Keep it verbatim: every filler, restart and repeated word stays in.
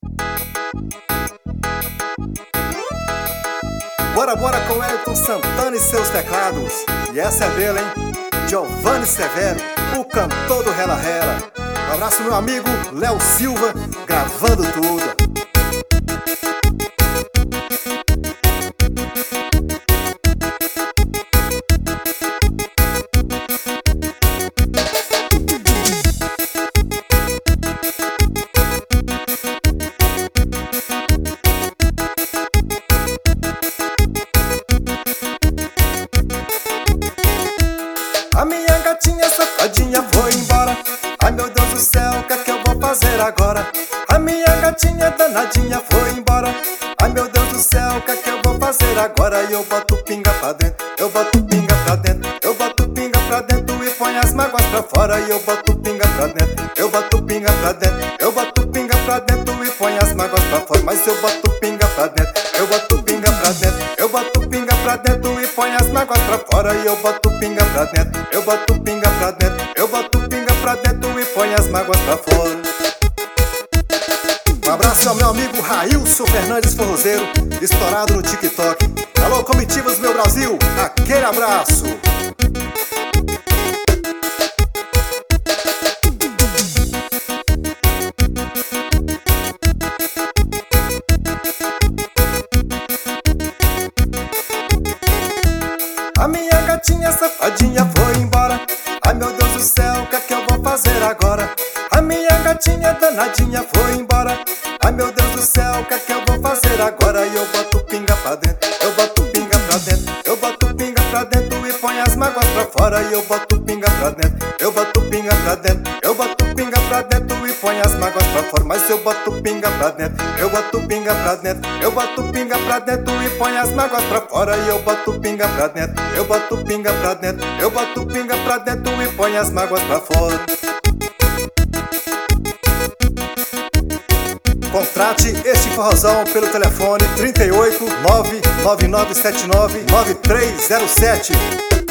Bora, bora com Elton Santana e seus teclados. E essa é dele, hein? Giovanni Severo, o cantor do Rela Rela. Um abraço, meu amigo Léo Silva, gravando tudo. A minha gatinha safadinha foi embora. Ai meu Deus do céu, o que é que eu vou fazer agora? A minha gatinha danadinha foi embora. Ai meu Deus do céu, o que é que eu vou fazer agora? E eu boto pinga pra dentro, eu boto pinga pra dentro, eu boto pinga pra dentro e põe as mágoas pra fora. E eu boto pinga pra dentro, eu boto pinga pra dentro, eu boto pinga pra dentro e põe as mágoas pra fora. Mas eu boto pinga pra dentro, eu boto pinga pra dentro, eu boto pinga pra dentro e põe as mágoas pra fora. E eu boto pinga pra dentro, eu boto pinga pra dentro, eu boto pinga pra dentro e põe as mágoas pra fora. Um abraço ao meu amigo Railson Fernandes Forrozeiro, estourado no TikTok. Alô, comitivas, meu Brasil, aquele abraço. A minha gatinha safadinha foi embora. Ai meu Deus do céu, o que é que eu vou fazer agora? A minha gatinha danadinha foi embora. Ai meu Deus do céu, o que é que eu vou fazer agora? E eu boto pinga pra dentro, eu boto pinga pra dentro, eu boto pinga pra dentro e põe as mágoas pra fora. E eu boto pinga pra dentro, eu boto pinga pra dentro, eu boto pinga pra dentro e põe as mágoas pra fora. Mas eu boto pinga pra dentro, eu boto pinga pra dentro, eu boto pinga pra dentro e põe as mágoas pra fora. E eu boto pinga pra dentro, eu boto pinga pra dentro, eu boto pinga pra dentro e põe as mágoas pra fora. Contrate este forrozão pelo telefone trinta e oito, nove nove nove sete nove, nove três zero sete.